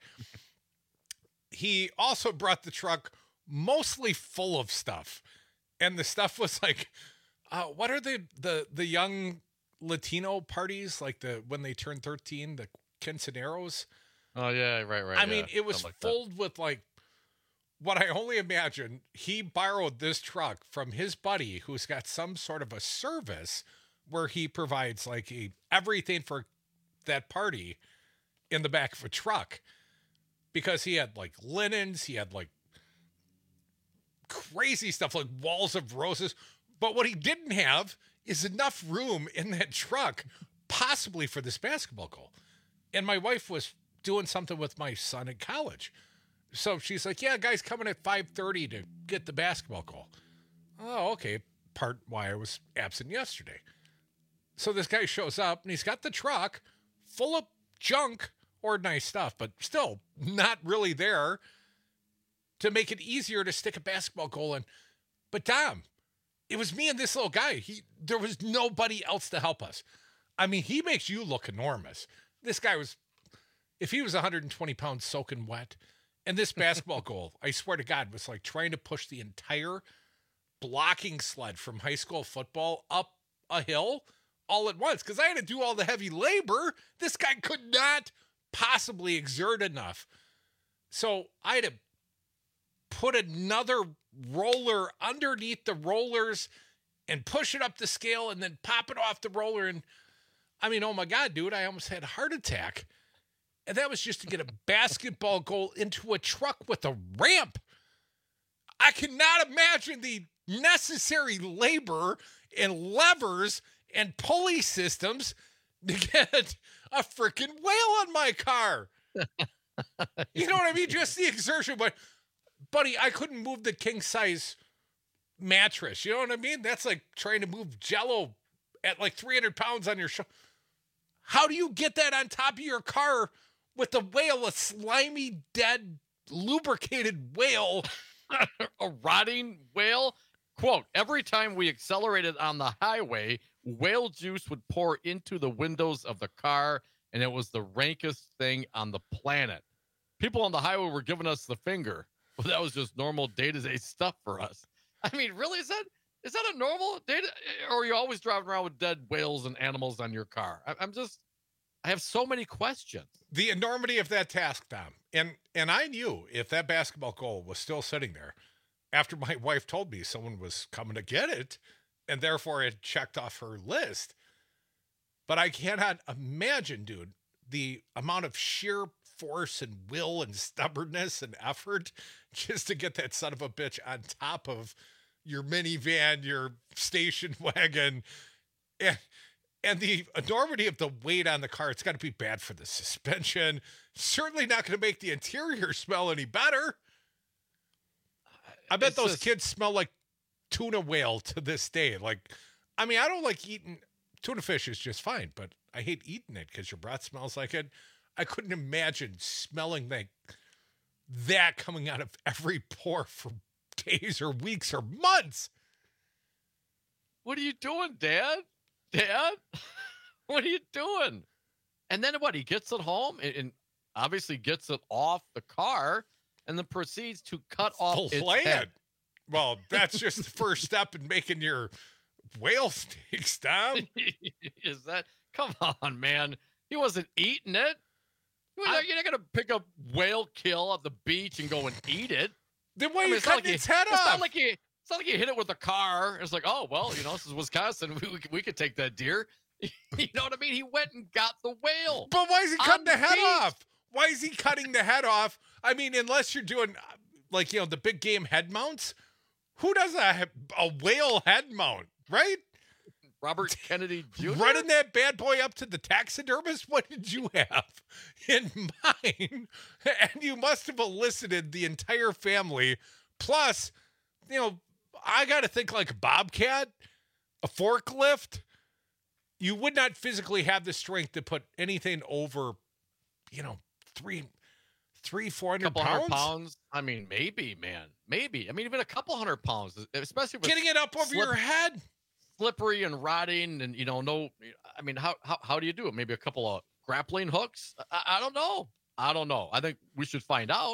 He also brought the truck mostly full of stuff. And the stuff was like, what are the young Latino parties, like when they turn 13, the quinceañeros? Oh, yeah, right. I mean, it was filled with like, what I only imagine, he borrowed this truck from his buddy who's got some sort of a service where he provides like everything for that party in the back of a truck, because he had like linens, he had like crazy stuff like walls of roses. But what he didn't have is enough room in that truck, possibly for this basketball goal. And my wife was doing something with my son at college. So she's like, yeah, guy's coming at 5:30 to get the basketball goal. Oh, okay. Part why I was absent yesterday. So this guy shows up and he's got the truck full of junk or nice stuff, but still not really there to make it easier to stick a basketball goal in. But Tom, it was me and this little guy. There was nobody else to help us. I mean, he makes you look enormous. This guy was, if he was 120 pounds soaking wet, and this basketball goal, I swear to God, was like trying to push the entire blocking sled from high school football up a hill all at once, because I had to do all the heavy labor. This guy could not possibly exert enough. So I had to put another roller underneath the rollers and push it up the scale and then pop it off the roller. And I mean, oh my God, dude, I almost had a heart attack. And that was just to get a basketball goal into a truck with a ramp. I cannot imagine the necessary labor and levers and pulley systems to get a freaking whale on my car. You know what I mean? Just the exertion. But, buddy, I couldn't move the king-size mattress. You know what I mean? That's like trying to move Jell-O at like 300 pounds on your shoulder. How do you get that on top of your car with a whale, a slimy, dead, lubricated whale? A rotting whale? Quote, every time we accelerated on the highway, whale juice would pour into the windows of the car, and it was the rankest thing on the planet. People on the highway were giving us the finger, but that was just normal day-to-day stuff for us. I mean, really, is Is that a normal data? Or are you always driving around with dead whales and animals on your car? I have so many questions. The enormity of that task, Tom. And I knew if that basketball goal was still sitting there after my wife told me someone was coming to get it, and therefore it checked off her list. But I cannot imagine, dude, the amount of sheer force and will and stubbornness and effort just to get that son of a bitch on top of your minivan, your station wagon, and the enormity of the weight on the car. It's got to be bad for the suspension. Certainly not going to make the interior smell any better. I bet those kids smell like tuna whale to this day. Like, I mean, I don't like eating tuna fish is just fine, but I hate eating it because your breath smells like it. I couldn't imagine smelling like that coming out of every pore for days or weeks or months. What are you doing, Dad? Dad? What are you doing? And then what? He gets it home and obviously gets it off the car and then proceeds to cut off its head. Well, that's just the first step in making your whale steaks, Tom. Is that? Come on, man. He wasn't eating it. You're not going to pick up whale kill at the beach and go and eat it. Then why are you cutting its head off? It's not like you hit it with a car. It's like, oh, well, this is Wisconsin. We could take that deer. You know what I mean? He went and got the whale. But why is he cutting the head off? Why is he cutting the head off? I mean, unless you're doing, like, the big game head mounts. Who does a whale head mount, right? Robert Kennedy Jr.? Running that bad boy up to the taxidermist? What did you have in mind? And you must have elicited the entire family. Plus, I got to think like a bobcat, a forklift. You would not physically have the strength to put anything over, 400 pounds. I mean, maybe, man. Maybe. I mean, even a couple 100 pounds, especially with getting it up over your head. Slippery and rotting, and no. I mean, how do you do it? Maybe a couple of grappling hooks. I don't know. I think we should find out.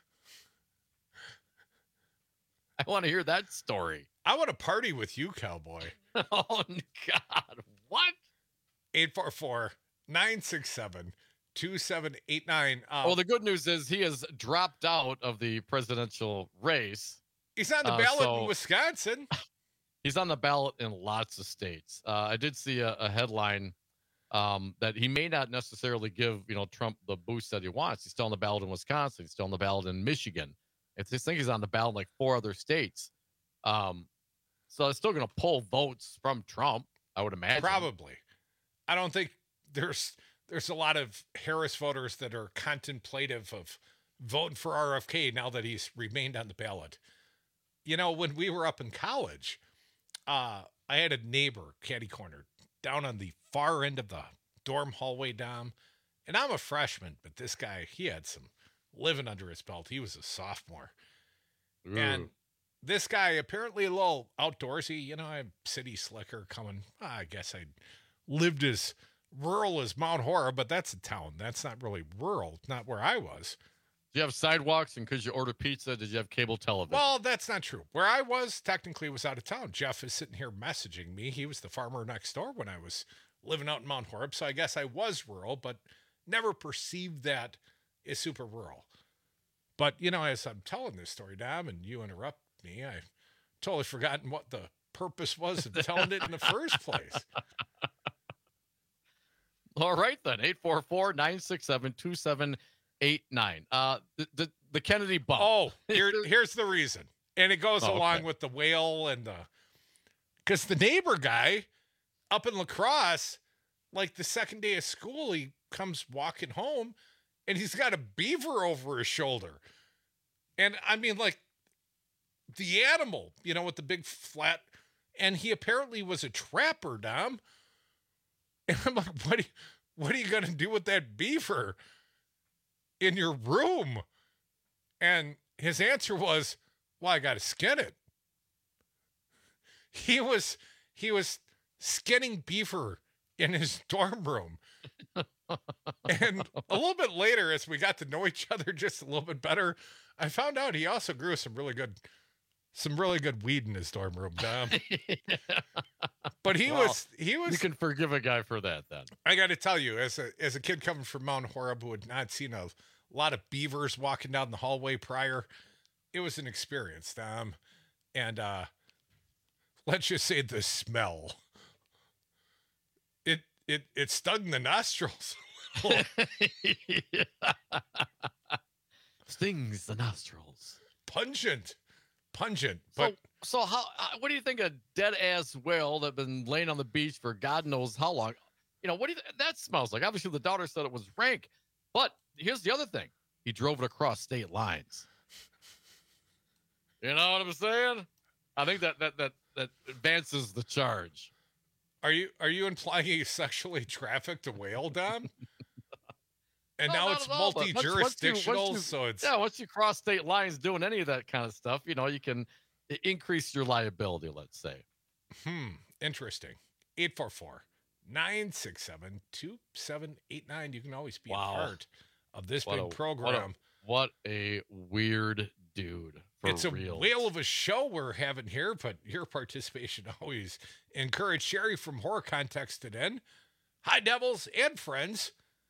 I want to hear that story. I want to party with you, cowboy. Oh God, what? 844-967-2789. Well, the good news is he has dropped out of the presidential race. He's on the ballot in Wisconsin. He's on the ballot in lots of states. I did see a headline that he may not necessarily give, Trump the boost that he wants. He's still on the ballot in Wisconsin. He's still on the ballot in Michigan. I think he's on the ballot in like 4 other states. So it's still going to pull votes from Trump, I would imagine. Probably. I don't think there's a lot of Harris voters that are contemplative of voting for RFK now that he's remained on the ballot. When we were up in college, I had a neighbor, catty corner, down on the far end of the dorm hallway, Dom. And I'm a freshman, but this guy, he had some living under his belt. He was a sophomore. Ooh. And this guy, apparently a little outdoorsy, I'm city slicker coming. I guess I lived as rural as Mount Horeb, but that's a town. That's not really rural, not where I was. Do you have sidewalks, and because you ordered pizza, did you have cable television? Well, that's not true. Where I was technically was out of town. Jeff is sitting here messaging me. He was the farmer next door when I was living out in Mount Horeb, so I guess I was rural, but never perceived that as super rural. But, as I'm telling this story, Dom, and you interrupt me, I've totally forgotten what the purpose was of telling it in the first place. All right, then. 844-967-2789. The Kennedy bump. Oh, here's the reason. And it goes along with the whale and because the neighbor guy up in La Crosse, like the second day of school, he comes walking home and he's got a beaver over his shoulder. And I mean, like the animal, with the big flat, and he apparently was a trapper, Dom. And I'm like, what are you going to do with that beaver in your room? And his answer was, well, I got to skin it. He was skinning beaver in his dorm room. And a little bit later, as we got to know each other just a little bit better, I found out he also grew some really good some really good weed in his dorm room, Dom. But he was. You can forgive a guy for that, then. I got to tell you, as a kid coming from Mount Horeb who had not seen a lot of beavers walking down the hallway prior, it was an experience, Dom. And let's just say the smell. It stung the nostrils. Stings the nostrils. Pungent. But so how? What do you think a dead ass whale that been laying on the beach for God knows how long? What do you that smells like? Obviously, the daughter said it was rank, but here's the other thing: he drove it across state lines. You know what I'm saying? I think that advances the charge. Are you implying he sexually trafficked a whale, Dom? And now it's multi-jurisdictional, so it's... Yeah, once you cross state lines doing any of that kind of stuff, you can increase your liability, let's say. Interesting. 844-967-2789. You can always be a part of this big program. What a weird dude. It's a whale of a show we're having here, but your participation always encouraged. Sherry from Horror Context in. Hi, Devils and friends.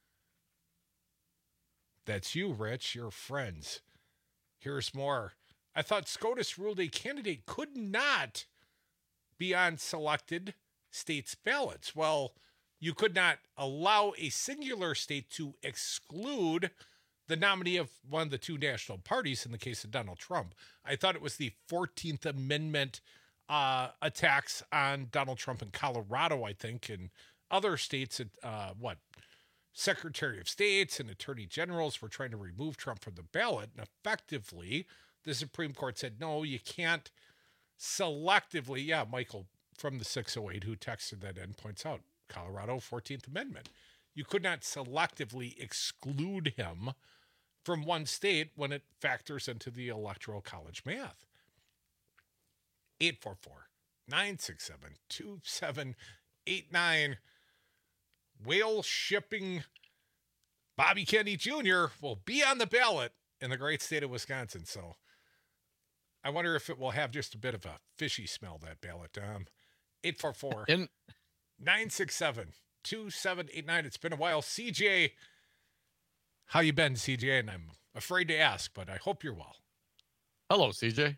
That's you, Rich, your friends. Here's more. I thought SCOTUS ruled a candidate could not be on selected states' ballots. Well, you could not allow a singular state to exclude the nominee of one of the two national parties in the case of Donald Trump. I thought it was the 14th Amendment attacks on Donald Trump in Colorado, I think, and other states, Secretary of States and Attorney Generals were trying to remove Trump from the ballot. And effectively, the Supreme Court said, no, you can't selectively. Yeah, Michael from the 608 who texted that in points out, Colorado 14th Amendment. You could not selectively exclude him from one state when it factors into the Electoral College math. 844-967-2789. Whale shipping Bobby Kennedy Jr. will be on the ballot in the great state of Wisconsin. So I wonder if it will have just a bit of a fishy smell, that ballot. 844-967-2789. It's been a while. CJ, how you been, CJ? And I'm afraid to ask, but I hope you're well. Hello, CJ.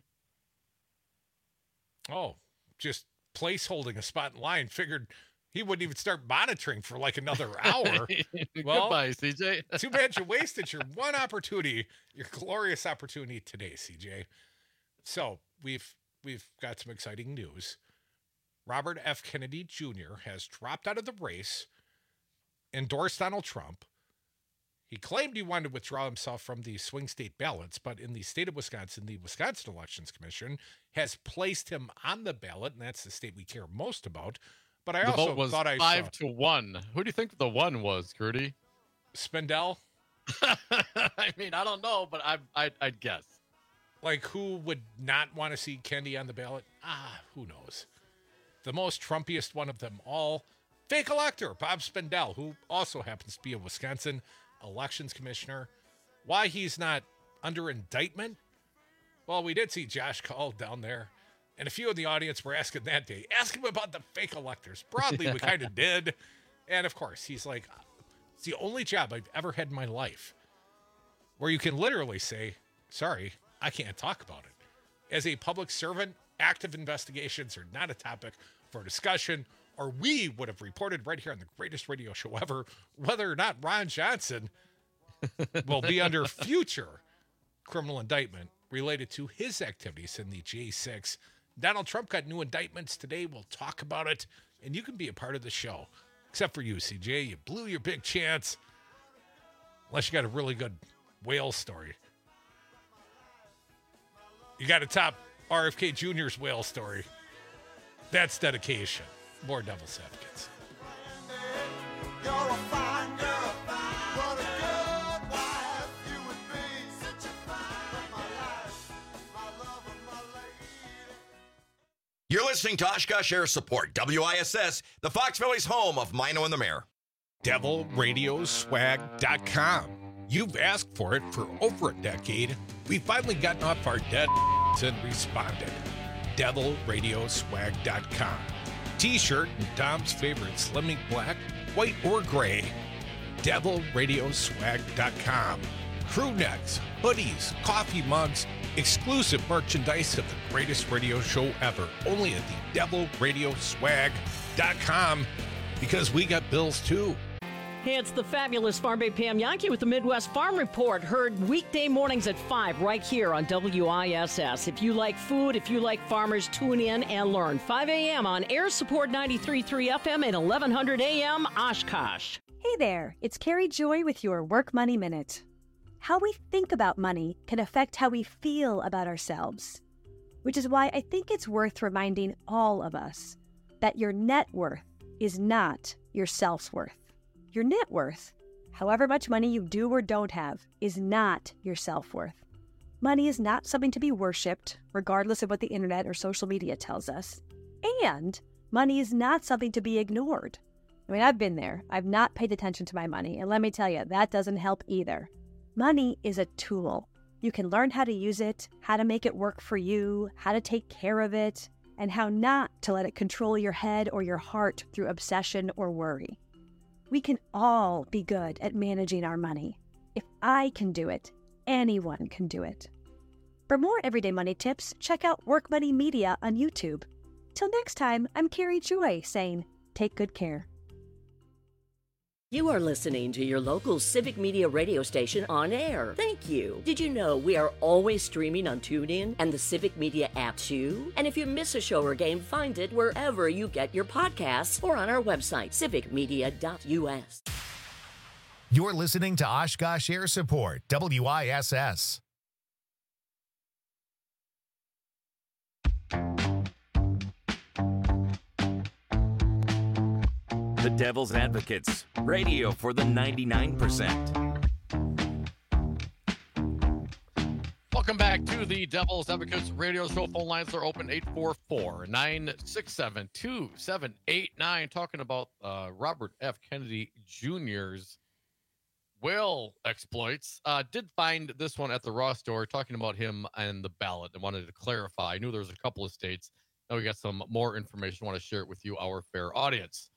Oh, just place-holding a spot in line. Figured he wouldn't even start monitoring for like another hour. Well, goodbye, CJ. Too bad you wasted your one opportunity, your glorious opportunity today, CJ. So we've got some exciting news. Robert F. Kennedy Jr. has dropped out of the race, endorsed Donald Trump. He claimed he wanted to withdraw himself from the swing state ballots, but in the state of Wisconsin, the Wisconsin Elections Commission has placed him on the ballot, and that's the state we care most about. But I also vote was thought I 5-1. Who do you think the one was, Gertie? Spindell? I mean, I don't know, but I'd guess. Like, who would not want to see Kennedy on the ballot? Who knows? The most Trumpiest one of them all, fake elector Bob Spindell, who also happens to be a Wisconsin elections commissioner. Why he's not under indictment? Well, we did see Josh Call down there, and a few in the audience were asking that day. Ask him about the fake electors. Broadly, we kind of did. And of course, he's like, it's the only job I've ever had in my life where you can literally say, sorry, I can't talk about it. As a public servant, active investigations are not a topic for discussion, or we would have reported right here on the greatest radio show ever whether or not Ron Johnson will be under future criminal indictment related to his activities in the J6. Donald Trump got new indictments today. We'll talk about it, and you can be a part of the show. Except for you, CJ. You blew your big chance. Unless you got a really good whale story. You got to top RFK Jr.'s whale story. That's dedication. More Devil's Advocates. You're listening to Oshkosh Air Support, WISS, the Fox Valley's home of Mino and the Mayor. DevilRadioswag.com. You've asked for it for over a decade. We've finally gotten off our dead and responded. DevilRadioswag.com. T-shirt and Dom's favorite Slim Ink Black, white or gray. DevilRadioswag.com. Crew necks, hoodies, coffee mugs, exclusive merchandise of the greatest radio show ever. Only at the DevilRadioswag.com, because we got bills too. Hey, it's the fabulous Farm Bay Pam Yankee with the Midwest Farm Report, heard weekday mornings at 5 right here on WISS. If you like food, if you like farmers, tune in and learn. 5 a.m. on Air Support 93.3 FM and 1100 a.m. Oshkosh. Hey there, it's Carrie Joy with your Work Money Minute. How we think about money can affect how we feel about ourselves, which is why I think it's worth reminding all of us that your net worth is not your self-worth. Your net worth, however much money you do or don't have, is not your self-worth. Money is not something to be worshipped, regardless of what the internet or social media tells us. And money is not something to be ignored. I mean, I've been there. I've not paid attention to my money, and let me tell you, that doesn't help either. Money is a tool. You can learn how to use it, how to make it work for you, how to take care of it, and how not to let it control your head or your heart through obsession or worry. We can all be good at managing our money. If I can do it, anyone can do it. For more everyday money tips, check out Work Money Media on YouTube. Till next time, I'm Carrie Joy saying, take good care. You are listening to your local Civic Media radio station on air. Thank you. Did you know we are always streaming on TuneIn and the Civic Media app too? And if you miss a show or game, find it wherever you get your podcasts or on our website, civicmedia.us. You're listening to Oshkosh Air Support, WISS. The Devil's Advocates, radio for the 99%. Welcome back to the Devil's Advocates radio show. Phone lines are open 844-967-2789. Talking about Robert F. Kennedy Jr.'s whale exploits. Did find this one at the Raw store, talking about him and the ballot, and wanted to clarify. I knew there was a couple of states. Now we got some more information. I want to share it with you, our fair audience.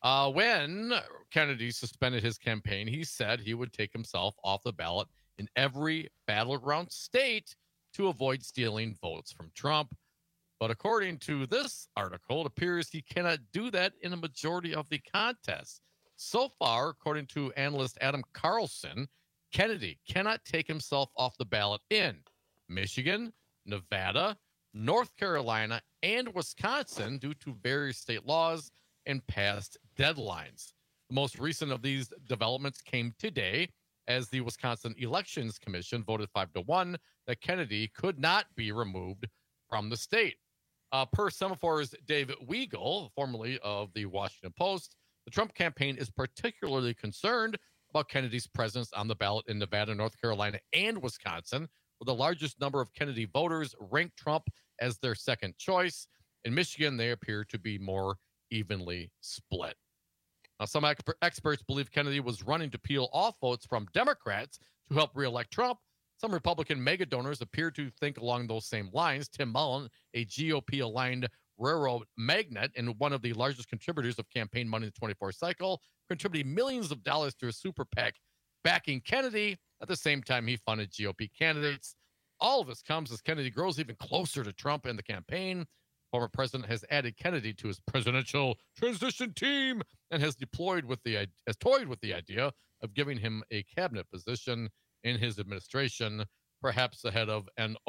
When Kennedy suspended his campaign, he said he would take himself off the ballot in every battleground state to avoid stealing votes from Trump. But according to this article, it appears he cannot do that in a majority of the contests. So far, according to analyst Adam Carlson, Kennedy cannot take himself off the ballot in Michigan, Nevada, North Carolina, and Wisconsin due to various state laws and past deadlines. The most recent of these developments came today as the Wisconsin Elections Commission voted 5-1 that Kennedy could not be removed from the state. Per Semaphor's Dave Weigel, formerly of the Washington Post, the Trump campaign is particularly concerned about Kennedy's presence on the ballot in Nevada, North Carolina, and Wisconsin, where the largest number of Kennedy voters ranked Trump as their second choice. In Michigan, they appear to be more evenly split. Now, some experts believe Kennedy was running to peel off votes from Democrats to help reelect Trump. Some Republican mega donors appear to think along those same lines. Tim Mullen, a GOP-aligned railroad magnate and one of the largest contributors of campaign money in the 24 cycle, contributed millions of dollars to a super PAC backing Kennedy. At the same time, he funded GOP candidates. All of this comes as Kennedy grows even closer to Trump in the campaign. Former president has added Kennedy to his presidential transition team and has toyed with the idea of giving him a cabinet position in his administration, perhaps ahead of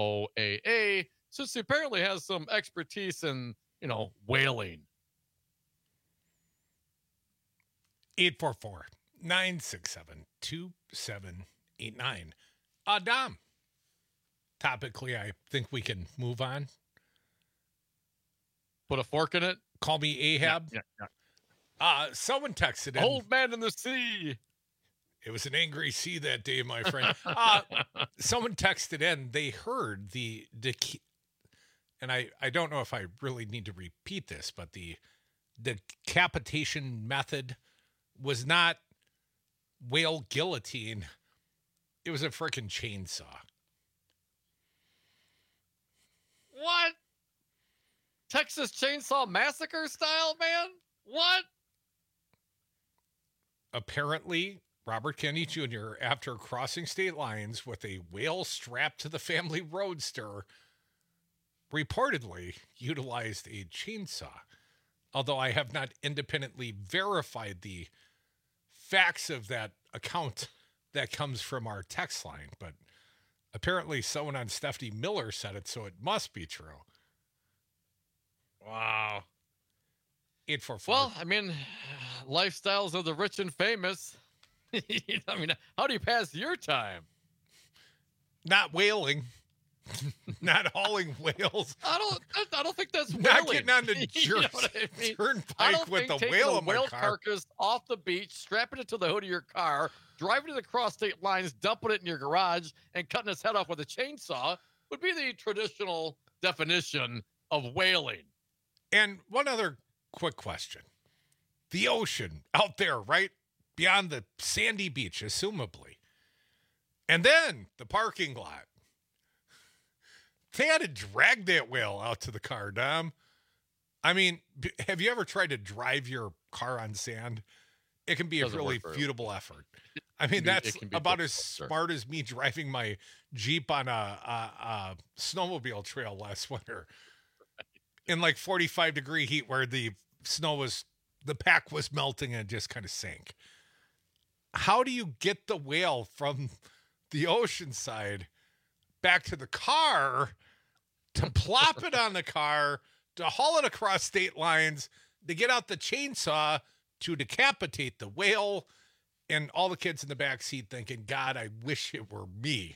NOAA, since he apparently has some expertise in, whaling. 844-967-2789. Dom, topically, I think we can move on. Put a fork in it. Call me Ahab. Yeah. Someone texted in. Old man in the sea. It was an angry sea that day, my friend. Someone texted in. They heard and I don't know if I really need to repeat this, but the decapitation method was not whale guillotine. It was a freaking chainsaw. What? Texas Chainsaw Massacre style, man? What? Apparently, Robert Kennedy Jr., after crossing state lines with a whale strapped to the family roadster, reportedly utilized a chainsaw. Although I have not independently verified the facts of that account that comes from our text line, but apparently someone on Stephanie Miller said it, so it must be true. Wow. 844. Well, I mean, lifestyles of the rich and famous. I mean, how do you pass your time? Not whaling. Not hauling whales. I don't think that's whaling. Not getting on the You know what I mean? turnpike with the whale in my car. Carcass off the beach, strapping it to the hood of your car, driving to the cross state lines, dumping it in your garage, and cutting its head off with a chainsaw would be the traditional definition of whaling. And one other quick question. The ocean out there, right? Beyond the sandy beach, assumably. And then the parking lot. They had to drag that whale out to the car, Dom. I mean, have you ever tried to drive your car on sand? It can be a really futile effort. I mean, that's about as smart as me driving my Jeep on a snowmobile trail last winter in like 45-degree heat where the pack was melting and it just kind of sank. How do you get the whale from the ocean side back to the car to plop it on the car, to haul it across state lines, to get out the chainsaw to decapitate the whale, and all the kids in the back seat thinking, God, I wish it were me.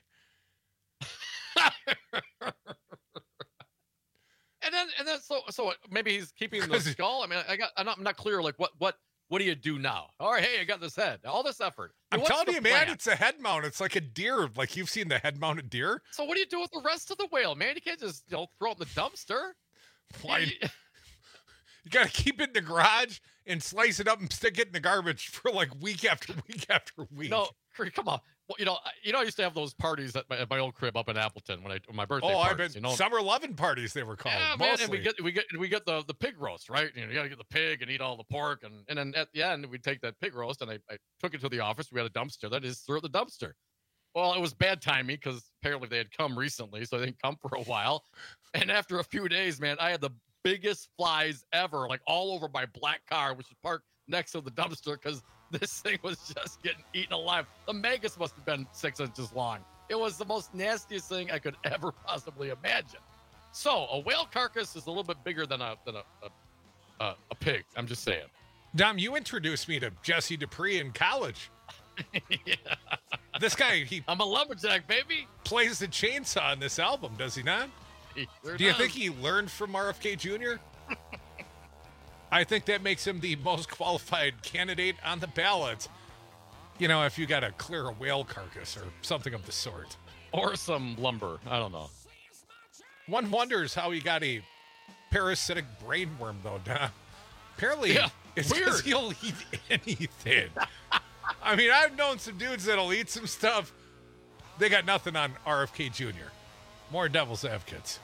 And then so maybe he's keeping the skull. I mean, I'm not clear. Like what do you do now? All right, hey, I got this head. All this effort. I'm telling you, man, it's a head mount. It's like a deer. Like you've seen the head mounted deer. So what do you do with the rest of the whale, man? You can't just throw it in the dumpster. Why? You got to keep it in the garage and slice it up and stick it in the garbage for like week after week after week. No, come on. Well, I used to have those parties at my old crib up in Appleton when my birthday parties. I've been summer loving parties they were called. Yeah, mostly. man, and we get the pig roast, right? You got to get the pig and eat all the pork, and then at the end we take that pig roast and I took it to the office. We had a dumpster. That is threw it in the dumpster. Well, it was bad timing because apparently they had come recently, so they didn't come for a while. And after a few days, man, I had the biggest flies ever, like all over my black car, which is parked next to the dumpster because this thing was just getting eaten alive. The maggots must have been 6 inches long. It was the most nastiest thing I could ever possibly imagine. So a whale carcass is a little bit bigger than a pig. I'm just saying. Dom, you introduced me to Jesse Dupree in college. Yeah. This guy, I'm a lumberjack, baby. Plays the chainsaw in this album, does he not? He sure Do you does. think he learned from RFK Jr.? I think that makes him the most qualified candidate on the ballot. You know, if you got to clear a whale carcass or something of the sort. Or some lumber. I don't know. One wonders how he got a parasitic brainworm, though, Don. Apparently, it's because he'll eat anything. I mean, I've known some dudes that'll eat some stuff. They got nothing on RFK Jr. More devil's advocates.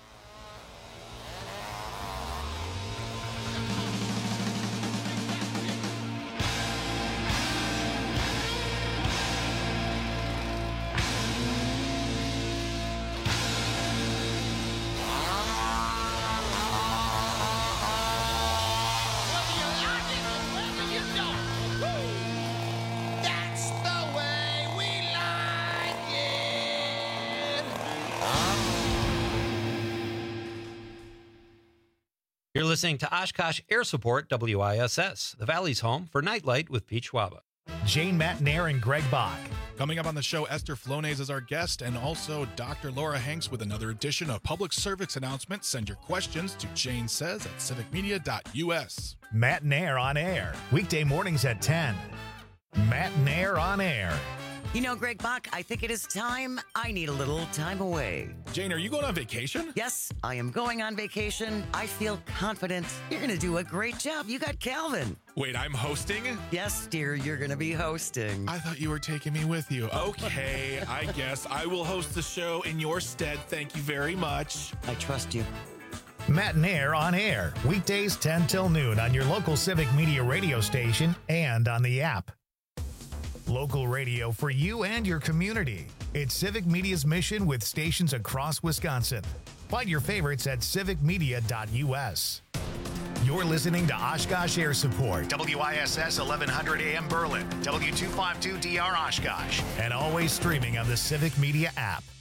You're listening to Oshkosh Air Support WISS, the Valley's home for Nightlight with Pete Schwaba. Jane Matnair and Greg Bach. Coming up on the show, Esther Flonase is our guest, and also Dr. Laura Hanks with another edition of Public Service Announcement. Send your questions to Jane Says at civicmedia.us. Matt Nair on air, weekday mornings at 10. Matt Nair on air. You know, Greg Bach, I think it is time. I need a little time away. Jane, are you going on vacation? Yes, I am going on vacation. I feel confident. You're going to do a great job. You got Calvin. Wait, I'm hosting? Yes, dear, you're going to be hosting. I thought you were taking me with you. Okay, I guess I will host the show in your stead. Thank you very much. I trust you. Matt and Air on air, weekdays 10 till noon on your local Civic Media radio station and on the app. Local radio for you and your community. It's Civic Media's mission with stations across Wisconsin. Find your favorites at civicmedia.us. You're listening to Oshkosh Air Support, WISS 1100 AM Berlin, W252DR Oshkosh, and always streaming on the Civic Media app.